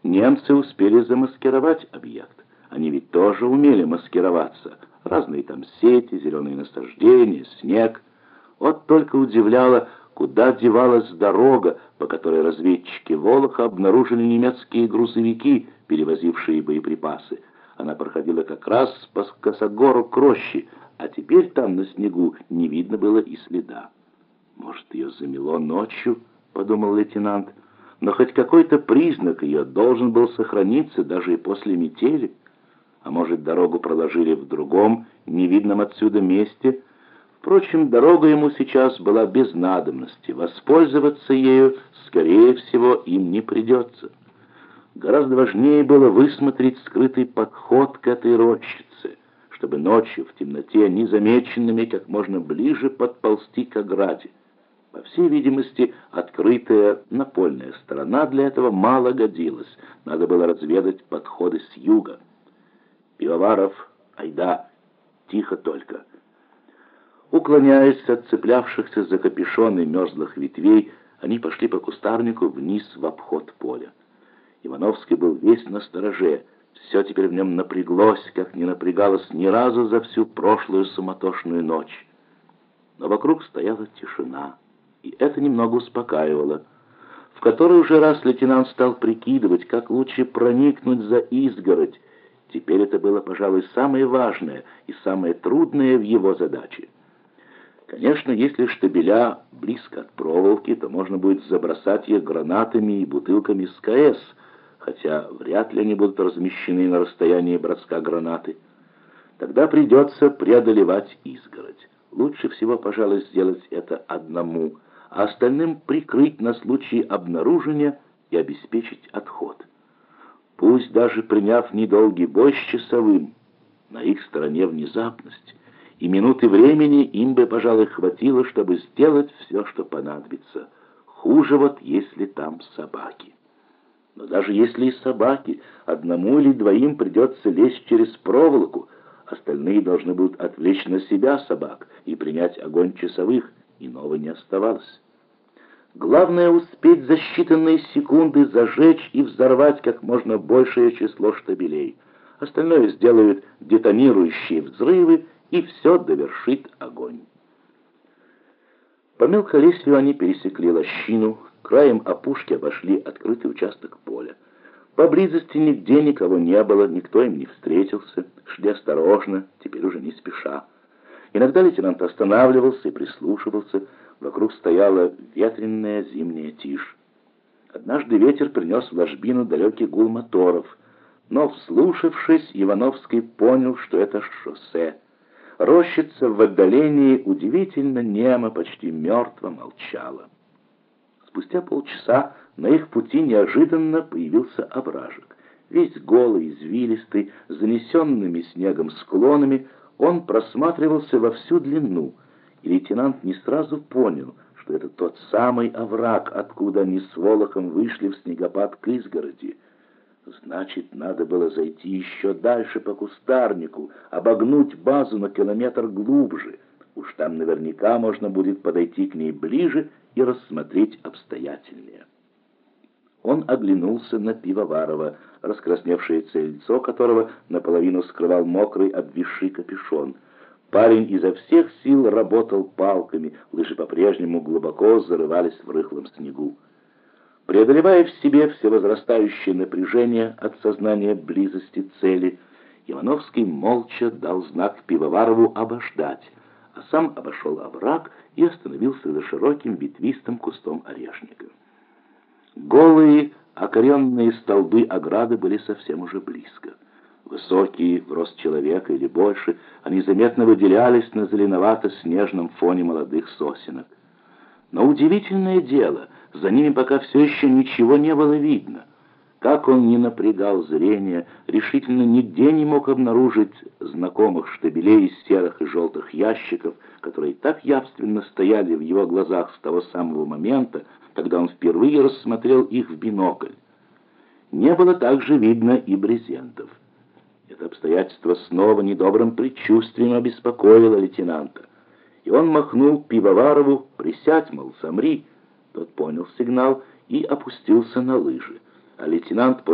Немцы успели замаскировать объект. Они ведь тоже умели маскироваться. Разные там сети, зеленые насаждения, снег. Вот только удивляло, куда девалась дорога, по которой разведчики Волоха обнаружили немецкие грузовики, перевозившие боеприпасы. Она проходила как раз по косогору к роще, а теперь там на снегу не видно было и следа. «Может, ее замело ночью?» — подумал лейтенант. «Но хоть какой-то признак ее должен был сохраниться даже и после метели. А может, дорогу проложили в другом, невидном отсюда месте?» Впрочем, дорога ему сейчас была без надобности. Воспользоваться ею, скорее всего, им не придется. Гораздо важнее было высмотреть скрытый подход к этой рощице, чтобы ночью в темноте незамеченными как можно ближе подползти к ограде. По всей видимости, открытая напольная сторона для этого мало годилась. Надо было разведать подходы с юга. «Пивоваров, айда, тихо только». Уклоняясь от цеплявшихся за капюшоны мерзлых ветвей, они пошли по кустарнику вниз в обход поля. Ивановский был весь настороже. Все теперь в нем напряглось, как не напрягалось ни разу за всю прошлую суматошную ночь. Но вокруг стояла тишина, и это немного успокаивало. В который уже раз лейтенант стал прикидывать, как лучше проникнуть за изгородь. Теперь это было, пожалуй, самое важное и самое трудное в его задаче. Конечно, если штабеля близко от проволоки, то можно будет забросать их гранатами и бутылками с КС, хотя вряд ли они будут размещены на расстоянии броска гранаты. Тогда придется преодолевать изгородь. Лучше всего, пожалуй, сделать это одному, а остальным прикрыть на случай обнаружения и обеспечить отход. Пусть даже приняв недолгий бой с часовым, на их стороне внезапность, и минуты времени им бы, пожалуй, хватило, чтобы сделать все, что понадобится. Хуже вот, если там собаки. Но даже если и собаки, одному или двоим придется лезть через проволоку, остальные должны будут отвлечь на себя собак и принять огонь часовых, иного не оставалось. Главное успеть за считанные секунды зажечь и взорвать как можно большее число штабелей. Остальное сделают детонирующие взрывы, и все довершит огонь. По мелколесью они пересекли лощину, краем опушки обошли открытый участок поля. Поблизости нигде никого не было, никто им не встретился, шли осторожно, теперь уже не спеша. Иногда лейтенант останавливался и прислушивался, вокруг стояла ветреная зимняя тишь. Однажды ветер принес в ложбину далекий гул моторов, но, вслушавшись, Ивановский понял, что это шоссе. Рощица в отдалении удивительно немо, почти мертво молчала. Спустя полчаса на их пути неожиданно появился овражек. Весь голый, извилистый, занесенными снегом склонами, он просматривался во всю длину, и лейтенант не сразу понял, что это тот самый овраг, откуда они с Волохом вышли в снегопад к изгороди. Значит, надо было зайти еще дальше по кустарнику, обогнуть базу на километр глубже. Уж там наверняка можно будет подойти к ней ближе и рассмотреть обстоятельнее. Он оглянулся на Пивоварова, раскрасневшееся лицо которого наполовину скрывал мокрый обвисший капюшон. Парень изо всех сил работал палками, лыжи по-прежнему глубоко зарывались в рыхлом снегу. Преодолевая в себе всевозрастающее напряжение от сознания близости цели, Ивановский молча дал знак Пивоварову обождать, а сам обошел овраг и остановился за широким ветвистым кустом орешника. Голые, окоренные столбы ограды были совсем уже близко. Высокие, в рост человека или больше, они заметно выделялись на зеленовато-снежном фоне молодых сосенок. Но удивительное дело, за ними пока все еще ничего не было видно. Как он ни напрягал зрение, решительно нигде не мог обнаружить знакомых штабелей из серых и желтых ящиков, которые так явственно стояли в его глазах с того самого момента, когда он впервые рассмотрел их в бинокль. Не было также видно и брезентов. Это обстоятельство снова недобрым предчувствием обеспокоило лейтенанта. И он махнул Пивоварову: «Присядь, мол, замри». Тот понял сигнал и опустился на лыжи. А лейтенант